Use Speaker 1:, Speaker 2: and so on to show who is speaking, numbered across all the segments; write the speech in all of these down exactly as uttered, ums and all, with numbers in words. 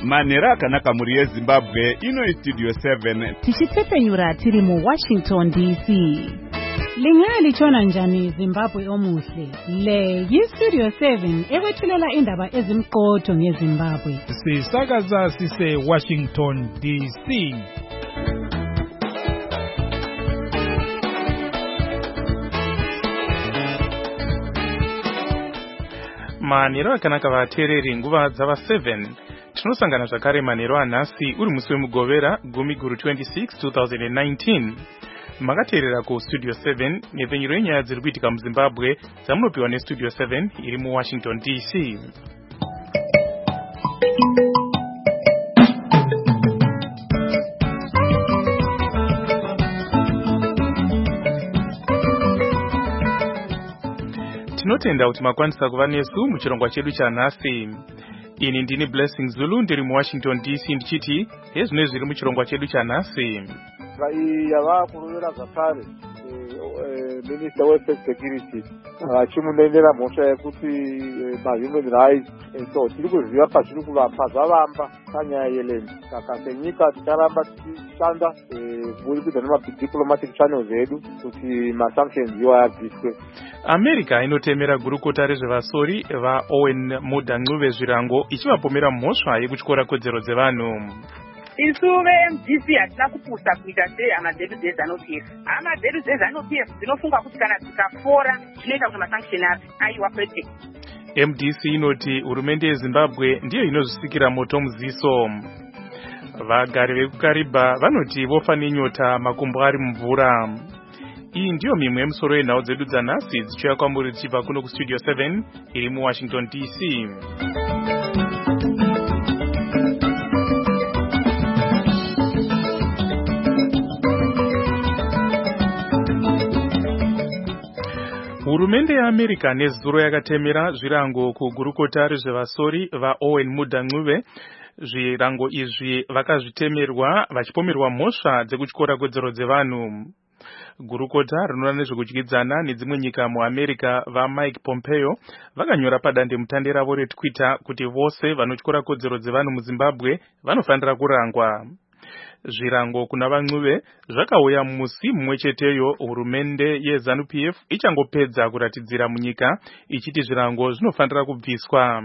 Speaker 1: manhero akanaka muri yezimbabwe ino studio seven
Speaker 2: tichitsepenyura tiri mu Washington D C. Lingalitshona njani Zimbabwe omuhle? Le yi-Studio seven ekwethulela indaba ezimqotho ngeZimbabwe.
Speaker 3: Sisakaza sise Washington D C. Manhero akanaka vateereri nguva dzava seven. Tinosangana zvakare manhero anhasi uri musi wemugovera gumi guru twenty-six twenty nineteen. Makateerera ku Studio seven nepfenyuro yenyaya dziri kuitika muZimbabwe dzamunopiwa neStudio seven iri mu Washington D C. Tinotenda kuti makwanisa kuva nesu muchirongwa chedu chanhasi. Ini ndini Blessing Zulu ndiri mu Washington D C ndichiti hezvino zviri muchirongwa chedu chanhasi.
Speaker 4: Yava kuruvera zvakare Minister weFirst Security achimunendera mhosva yekuti mahuman rights so tiri kuziva pazviri kuvamba zvavamba panyaya yeland saka senyika ticharamba tichishanda kuburikidza nemadiplomatic channels edu kuti masanctions iwa abviswe.
Speaker 3: America inotemera gurukota rezvevasori vaOwen Mudanguve Zvirango ichivapomera mhosva yekutyora kodzero dzevanhu.
Speaker 5: Isu ve-M D C hatina kupusa kuita seamaZanu ZANU P F. AmaZanu ZANU P F dzinofunga kuti kana tikafora zvinoita kuti masanction api aiwa kwete.
Speaker 3: M D C inoti hurumende yeZimbabwe ndiyo inozvisikira moto muziso. Vagari vekuKariba vanoti vofa nenyota makumbo ari mumvura. Iyi ndiyo mimwe yemusoro yenhau dzedu dzanhasi dzichiuya kwamuri dzichibva kuno kuStudio seven iri mu Washington D C. Hurumende yeAmerica nezuro yakatemera zvirango kugurukota rezvevasori vaOwen Mudanguve. Zvirango izvi vakazvitemerwa vachipomerwa mhosva dzekutyora kodzero dzevanhu. Gurukota rinoona nezvekudyidzana nedzimwe nyika muAmerica vaMike Pompeo vakanyora padandemutande ravo reTwitter kuti vose vanotyora kodzero dzevanhu muZimbabwe vanofanira kurangwa. Zvirango kuna vaNguve zvakauya musi mumwe cheteyo hurumende yeZANU P F ichangopedza kuratidzira munyika ichiti zvirango zvinofanira kubviswa.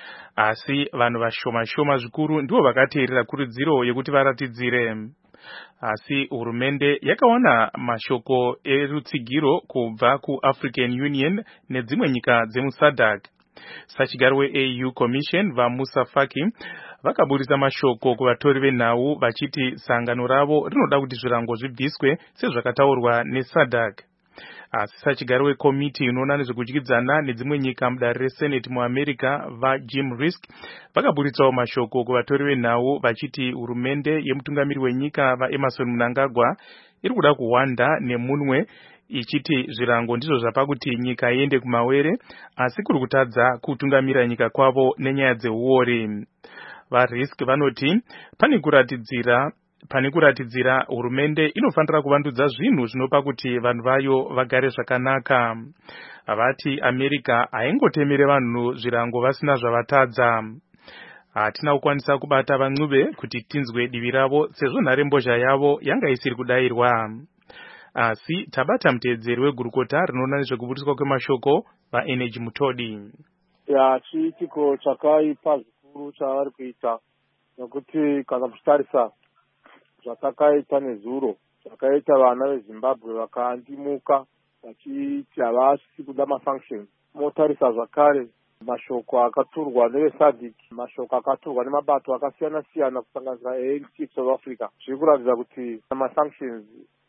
Speaker 3: Asi vanhu vashoma shoma zvikuru ndivo vakateerera kurudziro yekuti varatidzire. Asi hurumende yakawana mashoko erutsigiro kubva kuAfrican Union nedzimwe nyika dzemuSADC. Sachigaro weA U Commission vaMusa Faki vakaburisa mashoko kuvatori venhau vachiti sangano ravo rinoda kuti zvirango zvibviswe sezvakataurwa neSADC. Asi sachigaro wekomiti inoona nezvekudyidzana nedzimwe nyika mudare reSenate muAmerica vaJim Risk vakaburitsawo mashoko kuvatori venhau vachiti hurumende yemutungamiri wenyika vaEmerson Mnangagwa iri kuda kuhwanda nemunwe ichiti zvirango ndizvo zvapa kuti nyika iende kumawere asi kuri kutadza kutungamira nyika kwavo nenyaya dzeuori. VaRisk vanoti pane kuratidzira pane kuratidzira hurumende inofanira kuvandudza zvinhu zvinopa kuti vanhu vayo vagare zvakanaka. Vati America haingotemere vanhu zvirango vasina zvavatadza. Hatina kukwanisa kubata vaNguve kuti tinzwe divi ravo sezvo nharembozha yavo yanga isiri kudayirwa. Asi tabata muteedzeri wegurukota rinoona nezvekuburiswa kwemashoko vaEnergy Mutodi.
Speaker 4: Ya chiitiko chakaipa zvikuru chavari kuita nokuti kana kutarisa zvakakaita nezuro zvakaita vana veZimbabwe vakaandimuka vachiti havasi kuda mafunction. Motarisa zvakare mashoko akaturwa neveSADC, mashoko akaturwa nemabato akasiyana siyana kusanganisira A N C South Africa zviri kuratidza kuti masanctions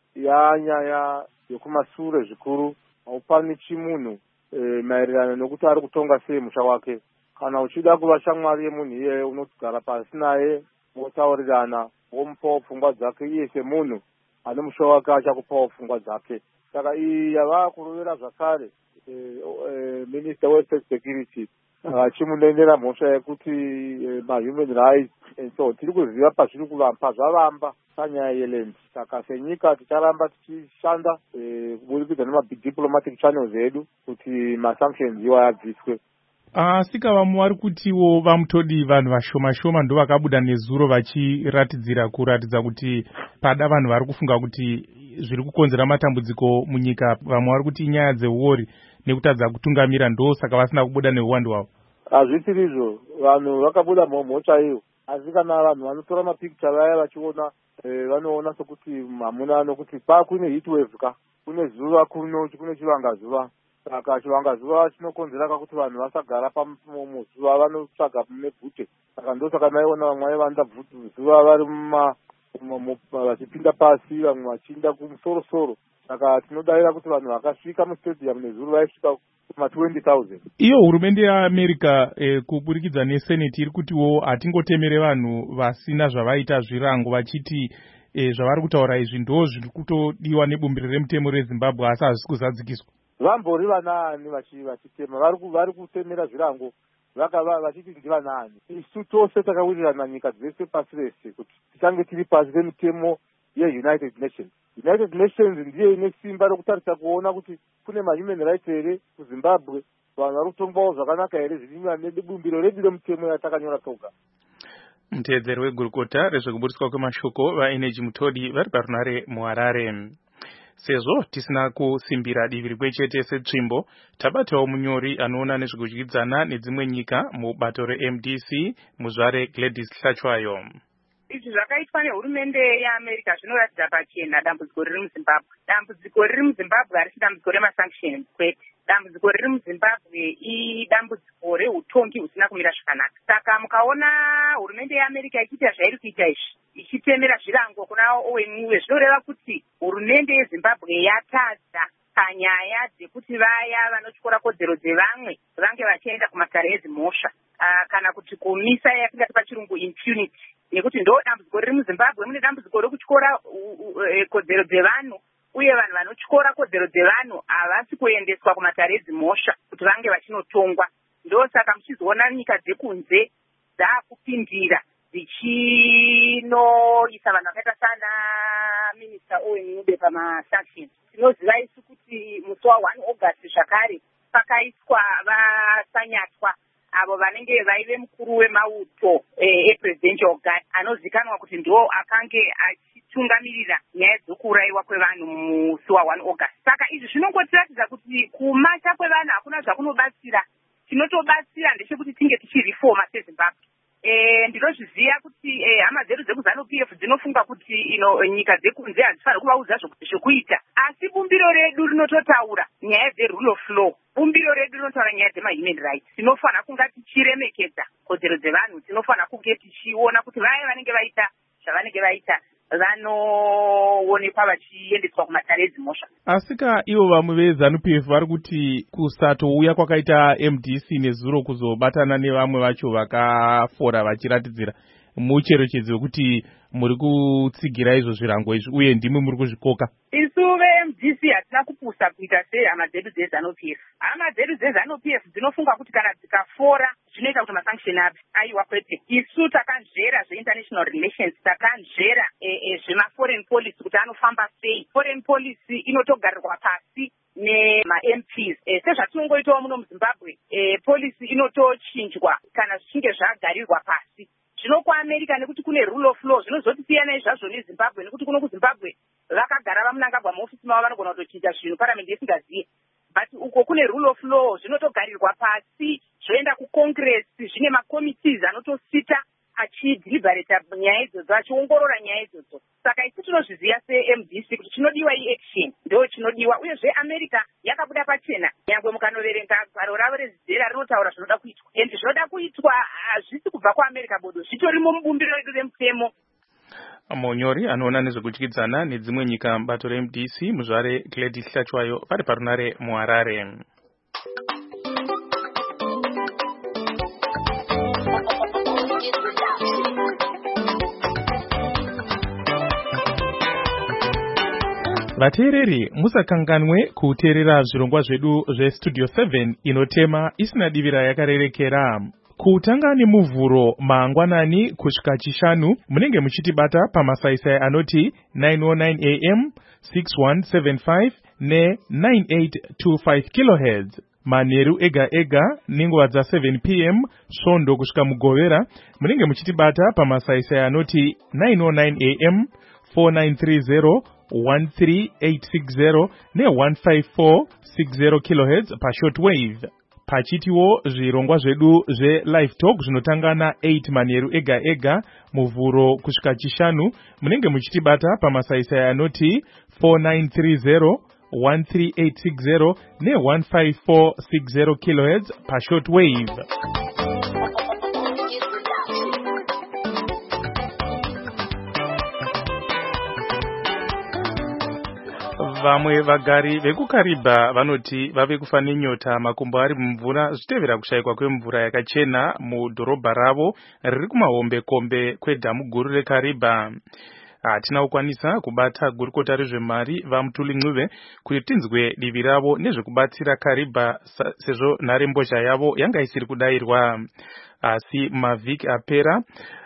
Speaker 4: yanyaya yekumashure zvikuru haupani chimunhu e, maererano nokuti ari kutonga sei musha wake. Kana uchida kuva shamwari yemunhu iye unogara pasi naye motaurirana womupawo pfungwa dzake iye semunhu ane musha wake achakupawo pfungwa dzake. Saka iyi yava kuruvera zvakare e, e, Minister weFirst Security achimunendera mhosva yekuti e, mahuman rights and so tiri kuziva pazviri kuvamba zvavamba panyaya yeland saka senyika ticharamba tichishanda kuburikidza nemadiplomatic channels edu kuti masanctions iwa abviswe.
Speaker 3: asika vamwe vari kutiwo vamutodi vanhu vashoma shoma ndo vakabuda nezuro vachiratidzira kuratidza kuti pada vanhu vari kufunga kuti zviri kukonzera matambudziko munyika, vamwe vari kuti inyaya dzeuori nekutadza kutungamira, ndo saka vasina kubuda neuwandu hwavo.
Speaker 4: Hazvisiri izvo, vanhu vakabuda mhomho chaiyo, asi kana vanhu vanotora mapikicha vaya vachiona vanoona sokuti hamuna nokuti pa kune heatwave ka kune zuva kuno kune chivangazuva, saka chivangazuva chinokonzera kakuti vanhu vasagara pamuzuva, vanotsvaga nebvute, saka ndosaka maiona vamwe vaivanda zuva vari vachipinda pasi, vamwe vachiinda kumusorosoro. Saka tinodavira kuti vanhu vakasvika mustadium nezuro vaisvika kuma twenty thousand.
Speaker 3: Iyo hurumende yeAmerica eh, kuburikidza neseneti iri kutiwo hatingotemere vanhu vasina zvavaita zvirango, vachiti eh, zvavari kutaura izvi ndo zviri kutodiwa nebumbiro remutemo reZimbabwe asi hazvisi kuzadzikiswa.
Speaker 4: Vambori vanaani vachitema, vari kutemera zvirango vachiti ndivanaani. Isu tose takawirirana nyika dzese pasi rese kuti tichange tiri pasi remutemo yeUnited Nations. United Nations ndiye ine simba rokutarisa kuona kuti kune mahuman rights here kuZimbabwe, vanhu vari kutongwawo zvakanaka here zviringa nebumbiro redu remutemo yatakanyora toga.
Speaker 3: Mutedzeri wegurukota rezvekuburiswa kwemashoko vaeneji Mutodi vari parunare muHarare. Sezvo tisina kusimbira divi rimwe chete setsvimbo, tabatawo munyori anoona nezvekudyidzana nedzimwe nyika mubato reM D C muzvare Gladys Hlachwayo.
Speaker 5: Izvi zvakaitwa nehurumende yeAmerica zvinoratidza pachena dambudziko riri muZimbabwe. Dambudziko riri muZimbabwe harisi dambudziko remasanctions kwete. Dambudziko riri muZimbabwe idambudziko reutongi husina kumira zvakanaka. Saka mukaona hurumende yeAmerica ichiita zvairi kuita izvi, ichitemera zvirango kuna Owen Muwe, zvinoreva kuti hurumende yeZimbabwe yatadza panyaya dzekuti vaya vanotyora kodzero dzevamwe vange vachienda kumatare ezimhosva, uh, kana kuti kumisa yatingati pachirungu impunity. Nekuti ndo dambudziko riri muZimbabwe, mune dambudziko rekutyora kodzero dzevanhu, uye vanhu vanotyora kodzero dzevanhu havasi kuendeswa kumatare ezimhosva kuti vange vachinotongwa. Ndo saka muchizoona nyika dzekunze dzaakupindira dzichinoisa vanhu vakaita sana minista Owen Mube pamasanctions. Tinoziva isu kuti musi wa1 August zvakare pakaiswa vasanyatwa avo vanenge vaive mukuru wemauto epresidential guard anozikanwa kuti ndo akange achitungamirira nyaya dzokuurayiwa kwevanhu musi wa1 August. Saka izvi zvinongotiratidza kuti kumasha kwevanhu hakuna zvakunobatsira. Chinotobatsira ndechekuti tinge tichirifoma seZimbabwe. E, ndinozviziva kuti e, hama dzedu dzekuZANU-P F dzinofunga kuti ino nyika dzekunze hadzifaniri kuvaudza zvokuita, asi bumbiro redu rinototaura nyaya dzerule of law. Bumbiro redu rinotaura nyaya dzemahuman rights. Tinofanira kunga tichiremekedza kodzero dzevanhu, tinofanira kunge tichiona kuti vaya vanenge vaita zvavanenge vaita vanoonekwa vachiendeswa kumatare ezimhosva.
Speaker 3: Asika ivo vamwe veZANU-P F vari kuti kusatouya kwakaita M D C nezuro kuzobatana nevamwe vacho vakafora vachiratidzira mucherechedzo wekuti muri kutsigira izvo zvirango izvi uye ndimwe muri kuzvikoka.
Speaker 5: Isu veM D C hatina kupusa kuita sehama dzedu dzeZANU-P F. Hama dzedu dzeZANU-P F dzinofunga kuti kana dzikafora zvinoita kuti masanction api. Aiwa kwete. Isu takanzvera zveinternational relations, takanzvera zvemaforeign policy kuti anofamba sei. Foreign policy inotogarirwa pasi nema-M Ps. E, sezvatinongoitawo muno muZimbabwe, e, policy inotochinjwa kana zvichinge zvagarirwa pasi. Zvino kuAmerica nekuti kune rule of law zvinozotosiyana izvazvo neZimbabwe, nekuti kuno kuZimbabwe vakagara vamunangagwa muofisi mavo vanogona kutochinja zvinhu parliament isingaziye. But uko kune rule of law zvinotogarirwa pasi, zvoenda kuCongress, zvine makomitees anotosita achideliberata nyaya idzodzo, achiongorora nyaya idzodzo. Saka isi tinozviziva seM D C kuti chinodiwa i-action ndo chinodiwa, uyezve America yakabuda pachena. Nyangwe mukanoverenga gwaro ravo rezizera rinotaura zvinoda kuitwa, endi zvinoda kuitwa hazvisi kubva kuAmerica bodo, zvitorimo mubumbiro redu remutemo.
Speaker 3: Munyori anoona nezvekudyidzana nedzimwe nyika mubato reM D C muzvare Gladys Hlachwayo vari parunare muHarare. Vateereri, musakanganwe kuteerera zvirongwa zvedu zveStudio seven inotema isina divira yakarerekera. Kutanga nemuvhuro mangwanani kusvika chishanu munenge muchitibata pamasaisai anoti nine oh nine A M, six one seven five ne nine eight two five kilohertz. manheru ega ega nenguva dza seven p m svondo kusvika mugovera. Munenge muchitibata pamasaisai anoti nine oh nine a m, four nine three zero, one three eight six zero ne one five four six zero kilohertz pashortwave. Pachitiwo zvirongwa zvedu zve-live talk zvinotangana eight manheru ega ega muvhuro kusvika chishanu. Munenge muchitibata pamasaisai anoti four nine three zero, one three eight six zero ne one five four six zero kilohertz pashortwave. Vamwe vagari vekuKariba vanoti vave kufa nenyota makumbo ari mumvura zvichitevera kushayikwa kwemvura yakachena mudhorobha ravo riri kumahombe kombe kwedhamu guru reKariba. Hatina kukwanisa kubata gurukota rezvemari vaMutuli Ncube kuti tinzwe divi ravo nezvekubatsira Kariba sezvo nharembozha yavo yanga isiri kudayirwa. Asi mavhiki apera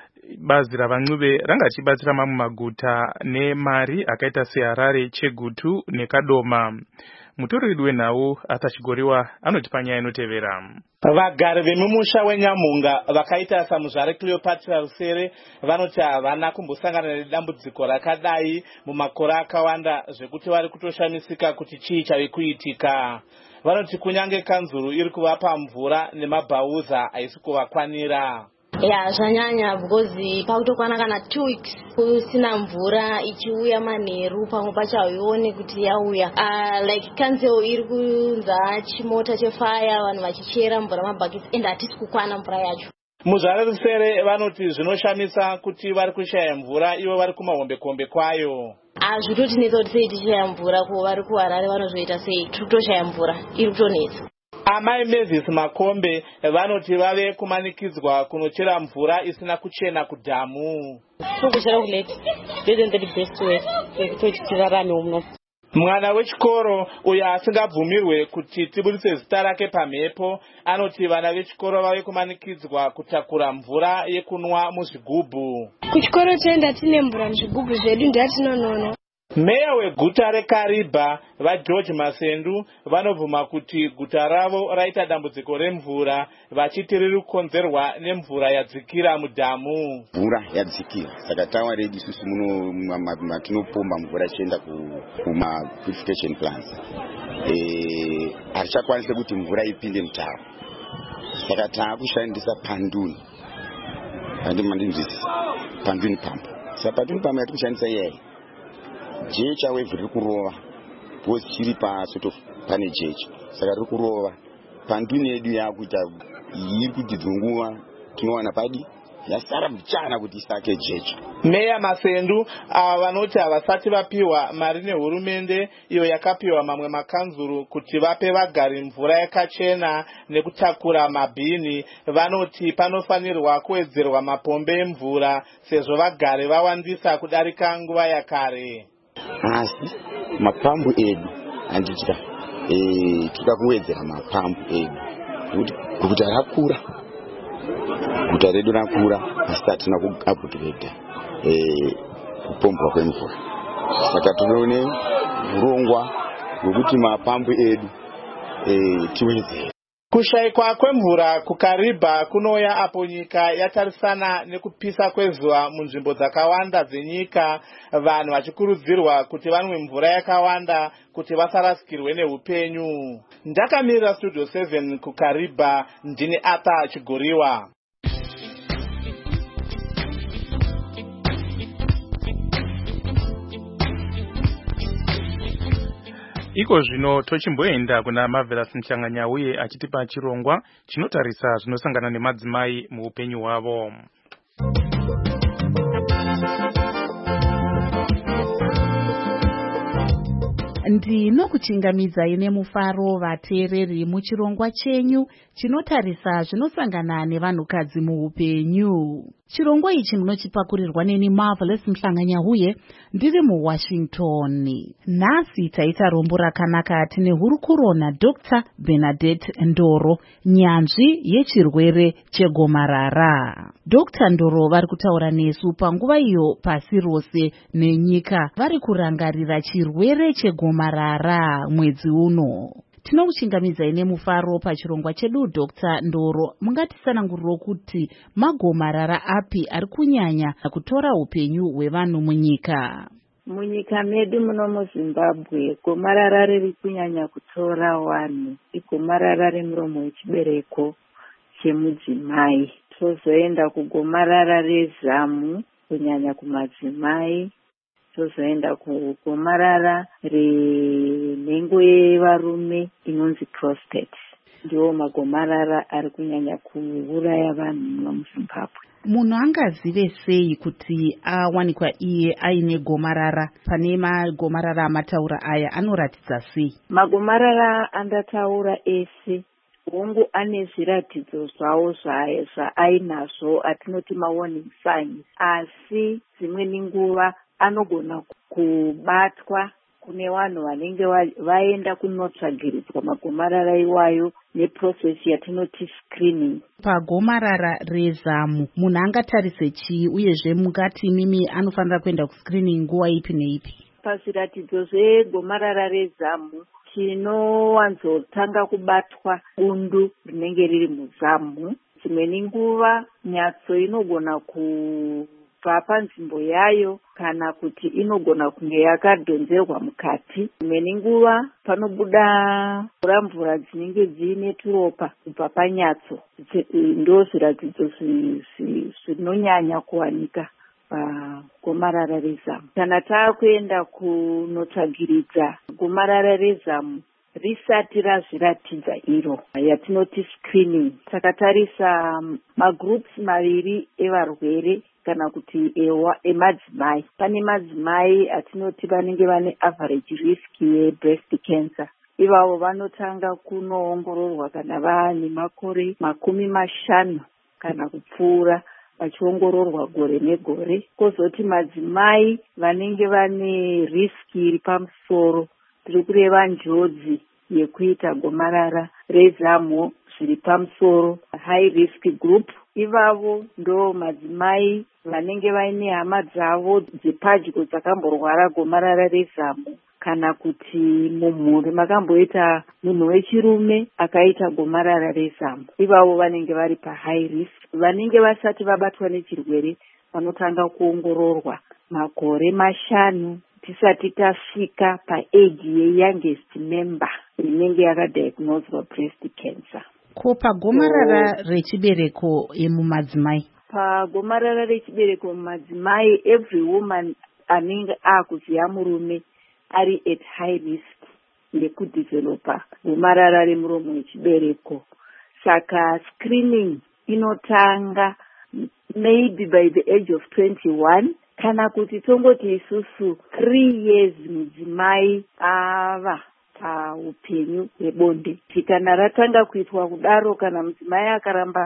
Speaker 3: bazi ravaNcube ranga richibatsira mamwe maguta nemari akaita seHarare, Chegutu neKadoma. Mutori wenhau atachigoriwa anoti panyaya inotevera.
Speaker 6: Vagari vemumusha weNyamunga vakaita samuzvare Cleopatra Rusere vanoti havana kumbosangana nedambudziko rakadai mumakore akawanda zvekuti vari kutoshamisika kuti chii chave kuitika. Vanoti kunyange kanzuru iri kuvapa mvura nemabhauza haisi kuvakwanira.
Speaker 7: Ya zvanyanya because pakutokwana kana two weeks kusina mvura ichiuya manheru pamwe pacho hauioni kuti yauya. Uh, like kanzeo iri kunza chimota chefire vanhu vachichera mvura mabhaketi ende hatisi kukwana mvura yacho.
Speaker 6: Muzvare Rusere vanoti zvinoshamisa kuti vari kushaya mvura ivo vari kumahombekombe kwayo.
Speaker 7: Hazvitotinetsa kuti sei tichaya mvura ko vari kuHarare vanozoita sei tiri kutoshaya mvura iri kutonetsa.
Speaker 6: Amai Mavis Makombe vanoti vave kumanikidzwa kunochera mvura isina kuchena kudhamu.
Speaker 7: Kuchera kuleti isn't the best way kuti tirarame muno.
Speaker 6: Mwana wechikoro uyo asingabvumirwe kuti tibudise zita rake pamhepo anoti vana vechikoro vave kumanikidzwa kutakura mvura yekunwa muzvigubhu.
Speaker 8: Kuchikoro tenda tine mvura muzvigubhu zvedu ndatinonono.
Speaker 6: Meya weguta reKariba vaGeorge Masendu vanobvuma kuti guta ravo raita dambudziko remvura vachiti riri kukonzerwa nemvura yadzikira mudhamu.
Speaker 9: Mvura yadzikira saka tawa redu isusu muno matinopomba mvura ichienda kuma purification plants. Eh hachakwanisa kuti mvura ipinde mutaro. Saka taakushandisa panduni. Andi mandinzisi panduni pump. Saka panduni pump yatikushandisa yeye. Jecha wave riri kurova because chiri pasort of pane jecha saka riri kurova panduni yedu yakuita iri kudzidzunguva tinowana padi yasara mchana kuti isake jecha.
Speaker 6: Meya Masendu ava vanoti havasati vapiwa mari nehurumende iyo yakapiwa mamwe makanzuru kuti vape vagari mvura yakachena nekutakura mabhini. Vanoti panofanirwa kuwedzerwa mapombe emvura sezvo vagari vawandisa kudarika nguva yakare.
Speaker 9: Asi mapambu edu anditya eh tuka kuwedzera mapambu edu kuti guta rakura guta redu rakura asi tatina kuupgrade eh kupombwa kwemvura saka tinoone urongwa hwekuti mapambu edu eh tiwedzere.
Speaker 6: Kushayikwa kwemvura kuKariba kunoya apo nyika yatarisana nekupisa kwezuva munzvimbo dzakawanda dzenyika, vanhu vachikurudzirwa kuti vanwe mvura yakawanda kuti vasarasikirwe neupenyu. Ndakamirira Studio seven kuKariba, ndini Arthur Chigoriwa.
Speaker 3: Iko zvino tochimboenda kuna Marvelous Mchanganya uye achitipa chirongwa chinotarisa zvinosangana nemadzimai muupenyu hwavo.
Speaker 2: Ndinokuchingamidzai nemufaro vateereri muchirongwa chenyu chinotarisa zvinosangana nevanhukadzi muupenyu. Chirongwa ichi munochipakurirwa neni Marvelous Mhlanganya uye ndiri muWashington. Nhasi taita rombo rakanaka tine hurukuro naDr Bernadette Ndoro, nyanzvi yechirwere chegomarara. Dr Ndoro vari kutaura nesu panguva iyo pasi rose nenyika vari kurangarira chirwere chegomarara mwedzi uno. Tinokuchingamidzai nemufaro pachirongwa chedu Doctor Ndoro. Mungatisananguriro kuti magomarara api ari kunyanya kutora upenyu hwevanhu munyika?
Speaker 10: Munyika medu muno muZimbabwe, gomarara riri kunyanya kutora vanhu igomarara remuromo wechibereko chemudzimai. Tozoenda kugomarara rezamu kunyanya kumadzimai. Tozoenda kugomarara renhengo yevarume inonzi prostate. Ndiwo magomarara ari kunyanya kuuraya vanhu muno muZimbabwe.
Speaker 2: Munhu angazive sei kuti awanikwa iye aine gomarara? Pane magomarara amataura aya anoratidza sei?
Speaker 10: Magomarara andataura ese hongu ane zviratidzo zvawo zvaainazvo atinoti mawarning signs, asi dzimweni nguva anogona kubatwa kune vanhu vanenge vaenda kunotsvagiridzwa magomarara iwayo neprocess yatinoti screening.
Speaker 2: Pagomarara rezamu munhu angatarise chii, uyezve mungati mimi anofanira kuenda kuscreening nguva ipi neipi?
Speaker 10: Pazviratidzo zvegomarara rezamu tinowanzotanga kubatwa bundu rinenge riri muzamu. Dzimweni nguva nyatso inogona kubva panzvimbo yayo kana kuti inogona kunge yakadhonzerwa mukati. Dzimweni nguva panobuda mvura mvura dzinenge dziine turopa kubva panyatso. Ndo zviratidzo zvinonyanya kuwanika pagomarara rezamu. Kana taakuenda kunotsvagiridza gomarara rezamu risati razviratidza iro yatinoti screening, takatarisa magroups maviri evarwere kana kuti ewa emadzimai. Pane madzimai atinoti vanenge vane average risk yebreast cancer. Ivavo vanotanga kunoongororwa kana vaane makore makumi mashanu kana kupfuura, vachiongororwa gore negore. Kozoti madzimai vanenge vane risk iri pamusoro, tiri kureva njodzi yekuita gomarara rezamu zviri pamusoro, high risk group. Ivavo ndo madzimai vanenge vaine hama dzavo dzepadyo dzakamborwara gomarara rezamu, kana kuti mumhuri makamboita munhu wechirume akaita gomarara rezamu. Ivavo vanenge vari pahigh risk. Vanenge vasati vabatwa nechirwere vanotanga kuongororwa makore mashanu tisati tasvika paage yeyoungest member inenge yakadiagnoswa breast cancer.
Speaker 2: Ko pagomarara so, rechibereko emumadzimai?
Speaker 10: Pagomarara rechibereko mumadzimai, every woman anenge akuziya murume ari at high risk yekudevelopa gomarara remuromo wechibereko. Saka screening inotanga maybe by the age of twenty-one, kana kuti tongoti isusu three years mudzimai ava paupenyu hwebonde. Kana ratanga kuitwa kudaro, kana mudzimai akaramba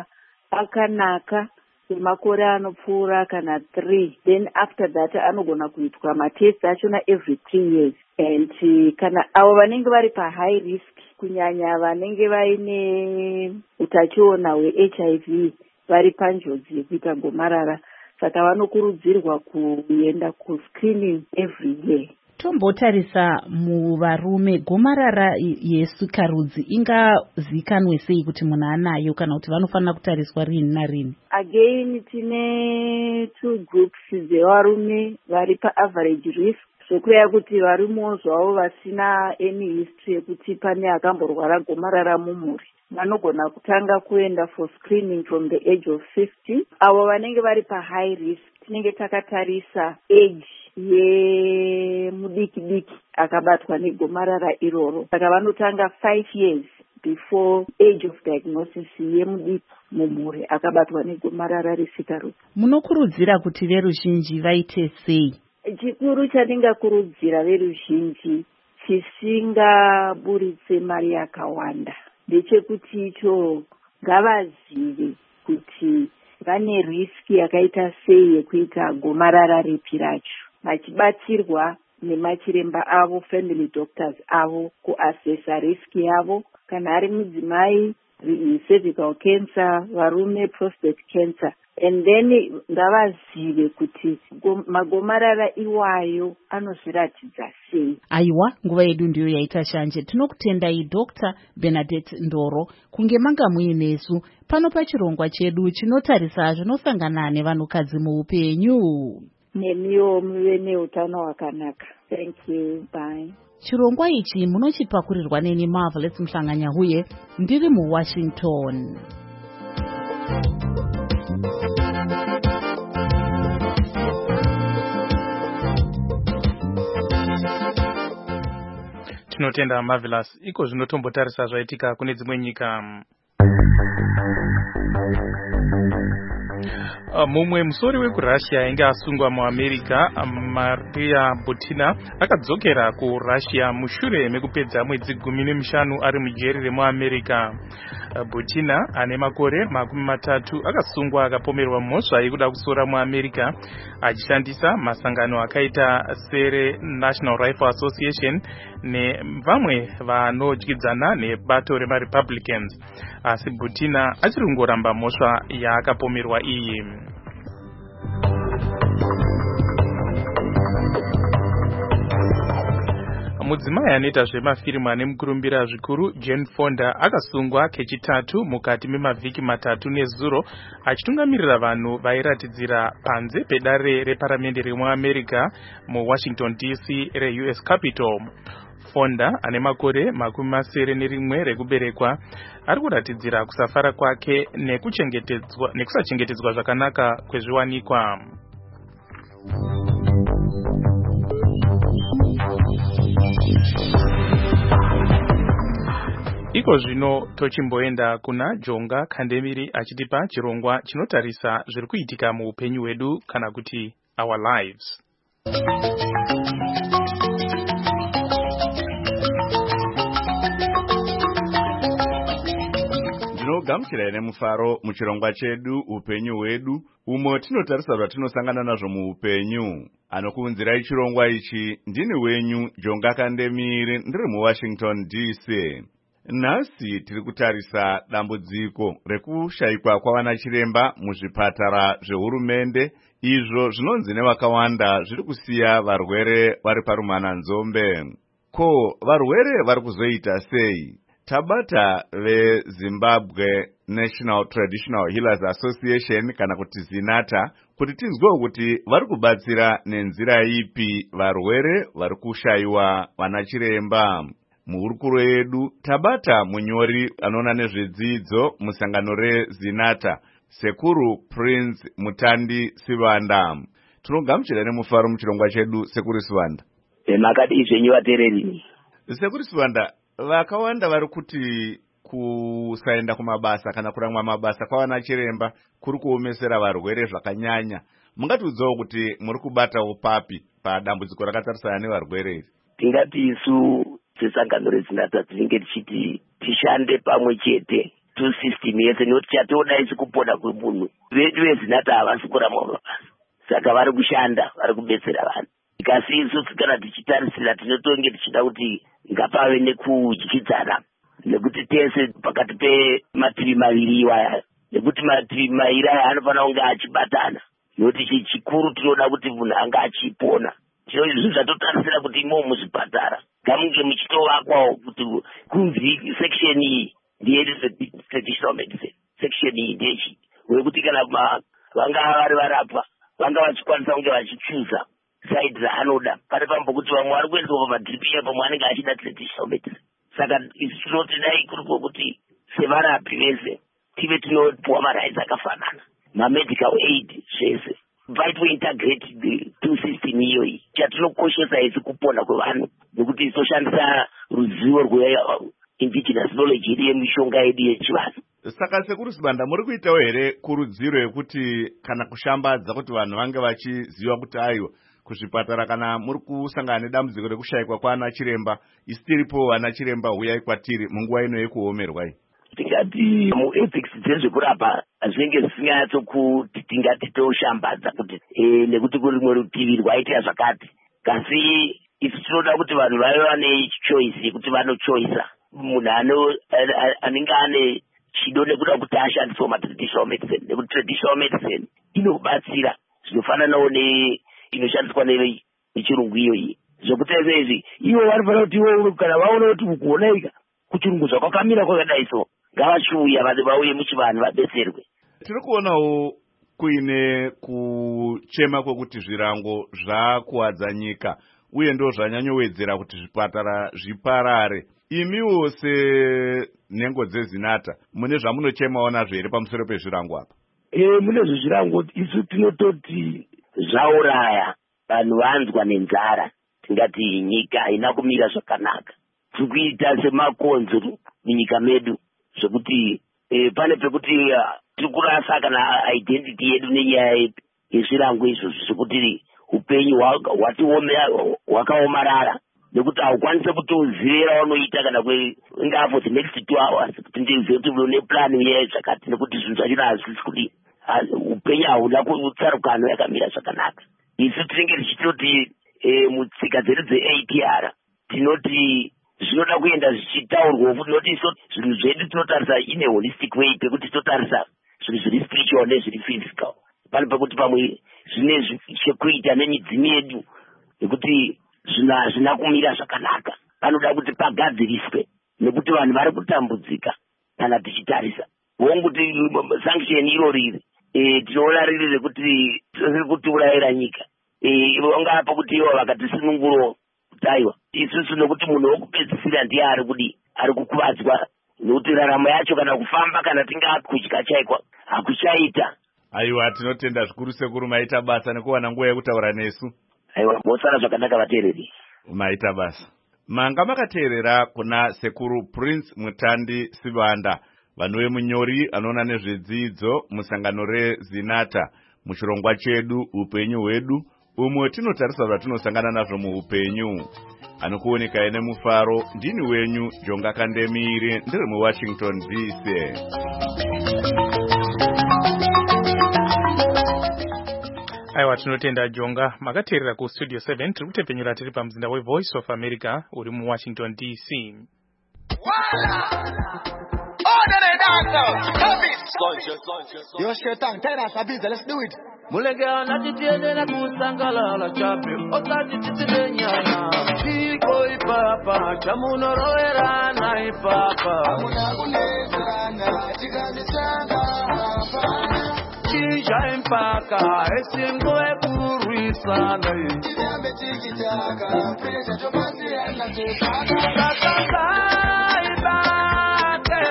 Speaker 10: akanaka kwemakore anopfuura kana three, then after that anogona kuitwa matest achona every three years. And kana avo vanenge vari pahigh risk, kunyanya vanenge vaine utachiona hwe-H I V, vari panjodzi yekuita gomarara, saka vanokurudzirwa kuenda kuscreening every year.
Speaker 2: Tombotarisa muvarume, gomarara yesikarudzi ingazikanwe sei kuti munhu anayo, kana kuti vanofanira kutariswa rini narini?
Speaker 10: Again, tine two groups dzevarume vari paaverage risk, zvokureva kuti varumewo zvavo vasina any history yekuti pane akamborwara gomarara mumhuri, vanogona kutanga kuenda for screening from the age of fifty. Avo vanenge vari pahigh risk tinenge takatarisa age yemudiki diki akabatwa negomarara iroro, saka vanotanga five years before age of diagnosis yemudiki mumhuri akabatwa negomarara resikarudzi.
Speaker 2: Munokurudzira kuti veruzhinji vaite sei?
Speaker 10: Chikuru chandingakurudzira veruzhinji chisingaburitse mari yakawanda ndechekuti icho ngavazive kuti vane riski yakaita sei yekuita gomarara ripi racho, vachibatsirwa nemachiremba avo, family doctors avo, kuasesa riski yavo. Kana ari mudzimai cervical cancer, varume prostate cancer. And then ngavazive kuti magomarara iwayo anozviratidza sei.
Speaker 2: Aiwa, nguva yedu ndiyo yaita shanje. Tinokutendai Doctor Bernadette Ndoro kunge manga muinesu pano pachirongwa chedu chinotarisa zvinosangana nevanhukadzi muupenyu.
Speaker 10: Nemiwo muve neutano hwakanaka. Thank you. Bye.
Speaker 2: Chirongwa ichi munochipakurirwa neni Marvelous Mhlanganyahuye ndiri muWashington.
Speaker 3: Tinotenda Marvelous. Iko zvinotombotarisa zvaitika kune dzimwe nyika. Mumwe musori wekurussia ainge asungwa muAmerica, Maria Butina, akadzokera kuRussia mushure mekupedza mwedzi gumi nemishanu ari mujeri remuAmerica. Butina ane makore makumi matatu akasungwa akapomerwa mhosva yekuda kusora muAmerica achishandisa masangano akaita sere National Rifle Association nevamwe vanodyidzana nebato remaRepublicans. Asi Butina achiri kungoramba mhosva yaakapomerwa iyi. Mudzimai anoita zvemafirimu ane mukurumbira zvikuru Jane Fonda akasungwa kechitatu mukati memavhiki matatu nezuro achitungamirira vanhu vairatidzira panze pedare reparamende remuAmerica muWashington D C reU S Capitol. Fonda ane makore makumi masere nerimwe rekuberekwa ari kuratidzira kusafara kwake nekuchengetedzwa nekusachengetedzwa zvakanaka kwezviwanikwa. Iko zvino tochimboenda kuna Jonga Kandemiri achitipa chirongwa chinotarisa zviri kuitika muupenyu hwedu kana kuti our lives.
Speaker 1: Ndinogamuchira ine mufaro muchirongwa chedu upenyu hwedu umo tinotarisa zvatinosangana nazvo muupenyu. Anokuunzirai chirongwa ichi ndini wenyu Jonga Kandemiri ndiri muWashington D C. Nhasi tiri kutarisa dambudziko rekushayikwa kwavanachiremba muzvipatara zvehurumende, izvo zvinonzi nevakawanda zviri kusiya varwere vari parumananzombe. Ko, varwere vari kuzoita sei? Tabata veZimbabwe National Traditional Healers Association kana kuti ZINATA kuti tinzwewo kuti vari kubatsira nenzira ipi varwere vari kushayiwa vanachiremba. Muhurukuro yedu tabata munyori anoona nezvedzidzo musangano reZINATA, Sekuru Prince Mutandi Sivanda. Tinogamuchira nemufaro muchirongwa chedu Sekuru Sivanda.
Speaker 11: Makadi zvenyu vateereri.
Speaker 1: Sekuru Sivanda, vakawanda vari kuti kusaenda kumabasa kana kuramwa mabasa kwavanachiremba kuri kuomesera varwere zvakanyanya. Mungatiudzawo kuti muri kubatawo papi padambudziko rakatarisana nevarwere iri?
Speaker 11: Tingati isu sesangano reZINATA tinenge tichiti tishande pamwe chete tu system yese nekuti chatoda isi kupona kwemunhu. Vedu veZINATA havasi kuramwa mabasa, saka vari kushanda, vari kubetsera vanhu. Kasi isu kana tichitarisira tinotonge tichida kuti ngapave nekudyidzana, nekuti tese pakati pemativi maviri iwaya, nekuti mativi mairi aya anofanira kunge achibatana, nekuti chikuru tinoda kuti munhu anga achipona. Izvi zvatotarisira kuti imo muzvipatara ngamunge muchitovakwawo kuti kunzi section iyi ndiye-traditional medicine, section iyi ndechi wekuti kana vanga vari varapwa vanga vachikwanisa kunge vachichuza side raanoda, pane pambokuti vamwe vari kuendwa pamadhiripi pamwe anenge achida traditional medicine. Saka isi tinoti dai kuri kwokuti sevarapi vese tive tinopuwa marights akafanana, mamedical aid zvese vaitointegrate the two system iyoyi. Chatinokoshesa isi kupona kwevanhu nekuti isoshandisa ruzivo rwe-indigenous knowledge yedu yemishonga yedu yechivanhu.
Speaker 1: Saka Sekuru Sivanda, muri kuitawo here kurudziro yekuti kana kushambadza kuti vanhu vange vachiziva kuti aiwa kuzvipatara kana muri kusangana nedambudziko rekushayikwa kwaanachiremba, isi tiripo anachiremba huyai kwatiri munguva ino yekuomerwa iyi?
Speaker 11: Tingati muethics dzezvekurapa zvinenge zvisinganyatsokuti tingati toshambadza kuti eh nekuti kuri rimwe rutivi rwaita zvakati. Kasi isi tinoda kuti vanhu vave vane choice yekuti vanochoisa. Munhu anenge ane chido nekuda kuti ashandiswa matraditional medicine nekuti traditional medicine inobatsira zvinofananawo inoshandiswa nechirungu iyoyi zvokuti izvi ivo vanofanira kuti ivo kana vaona kuti kuonaika kuchirungu zvakakamira kwakadai so ngavachiuya vauye muchivanhu vabetserwe.
Speaker 1: Tiri kuonawo kuine kuchema kwekuti zvirango zvakuwadza nyika uye ndo zvanyanyowedzera kuti zvipatara zviparare. Imiwo senhengo dzezinata mune zvamunochemawo nazvo here pamusoro pezvirango apa?
Speaker 11: E, mune zvezvirango isu tinototi zvauraya vanhu vanzwa nenzara, tingati nyika haina kumira zvakanaka. Tiri kuita semakonzo munyika medu zvokuti e, pane pekuti uh, tiri kurasa kana identity yedu nenyaya yezvirango izvozvo zvokuti upenyu hwakaomarara nekuti haukwanise kutozivera wanoita kana ingaa for the next two hours kuti ndizive kuti une plan uye zvakati nekuti zvinhu zvachona hazvisi kuti upenyu hauna kutsarukano yakamira zvakanaka. Isu tinenge tichitoti e, mutsika dzedu dze-A P R tinoti zvinoda kuenda zvichitaurwa futi noti iso zvinhu zvedu tinotarisa in a holistic way pekuti tinotarisa zvinhu zviri spiritual nezviri physical. Pane pekuti pamwe zvine chekuita nemidzimu yedu nekuti zvinhu hazvina kumira zvakanaka. Panoda kuti pagadziriswe nekuti vanhu vari kutambudzika kana tichitarisa vonguti sanction iro riri e, tinoona riri rekuti riri kutiurayira nyika e, vangapo kuti ivo vakatisununguro kuti aiwa isusu nekuti munhu wokupedzisira ndiye ari kudi ari kukuvadzwa nekuti raramo yacho kana kufamba kana tinga kudya chaikwa hakuchaita.
Speaker 1: Aiwa, tinotenda zvikuru sekuru maita basa nekuwana nguva yekutaura nesu.
Speaker 11: Aiwa, mosara zvakanaka vateereri.
Speaker 1: Maita basa. Manga makateerera kuna sekuru Prince Mutandi Sivanda, vanhu vemunyori anoona nezvedzidzo musangano rezinata muchirongwa chedu upenyu hwedu umwe tinotarisa zvatinosangana nazvo muupenyu. Anokuoneka ine mufaro ndini wenyu Jonga Kandemire ndiri muWashington D C.
Speaker 3: Aiwa, tinotenda Jonga. Makateerera ku Studio seven tiri kutepenyera tiri pamzinda we Voice of America uri mu Washington D C.
Speaker 12: Yo shetan, tell us a bit, let's do it.
Speaker 13: Mulega na titiende na kusangala la chape Otati titidenyana Chiko ipapa Chamuno roera na ipapa Amuna kunezana Chigani changa Chinja impaka Esingo ekuruisana Chidambe chikitaka Peja chokasi ana chukana Kakaka ibake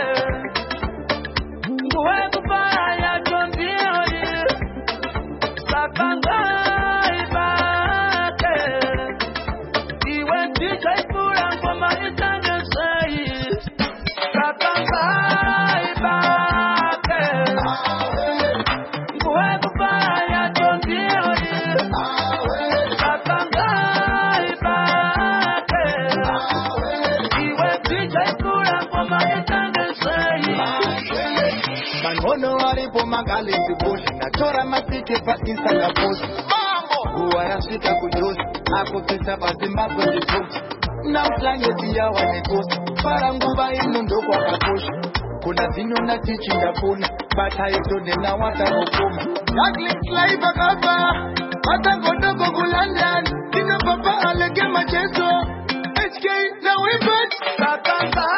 Speaker 13: Mungu ekupaya chondioni Sakanga ibake Iwe chicha ipura Ngoma itange sei Sakanga ibake Nguwe kupaya chondioni Sakanga ibake Iwe chicha ipura Ngoma itange sei
Speaker 12: Mangono walipo magali kibushi Nachora matike pa instaga post Uwa ya shika kujosi Ako pesa pa Zimbabwe jibushi Na mslange siya wanikosi Para nguba inu ndo kwa kapushi Kuna vino na tichi ndapuna Bata yeto nena wata mokuma Naglik laiba kaba Wata kodoko kulandan Tina papa alege macheso H K na wibet
Speaker 13: Sakanga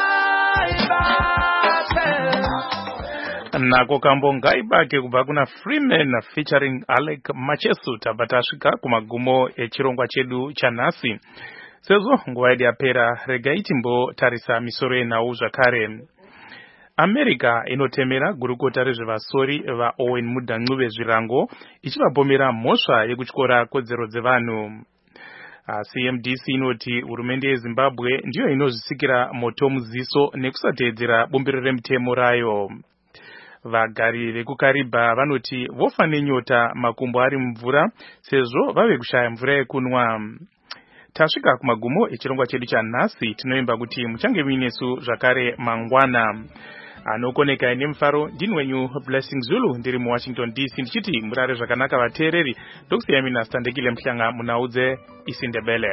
Speaker 13: ibate
Speaker 3: Nako kambonga ibake kubva kuna Freeman featuring Alec Macheso. Tabva tasvika kumagumo echirongwa chedu chanhasi. Sezvo nguva yedu yapera, regai timbotarisa misoro yenhau zvakare. America inotemera gurukota rezvevasori vaOwen Mudang'uve zvirango ichivapomera mhosva yekutyora kodzero dzevanhu. C M D C inoti hurumende yeZimbabwe ndiyo inozvisikira moto muziso nekusateedzera bumbiro remutemo rayo. Vagari vekuKariba vanoti vofa nenyota makumbo ari mvura sezvo vave kushaya mvura yekunwa. Tasvika kumagumo echirongwa chedu chanhasi, tinoimba kuti muchange muinesu zvakare mangwana. Anokoneka nemufaro ndini wenyu Blessing Zulu ndiri mu Washington D C ndichiti murare zvakanaka vateereri. Ndokusiyamina Standekile Mhlanga munaudze isindebele.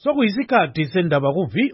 Speaker 14: sokuyisikhathi sendaba kuvi